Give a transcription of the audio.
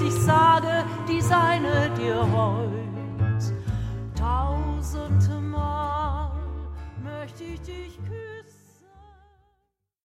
ich sage, die seine dir heut. Tausendmal möchte ich dich küssen.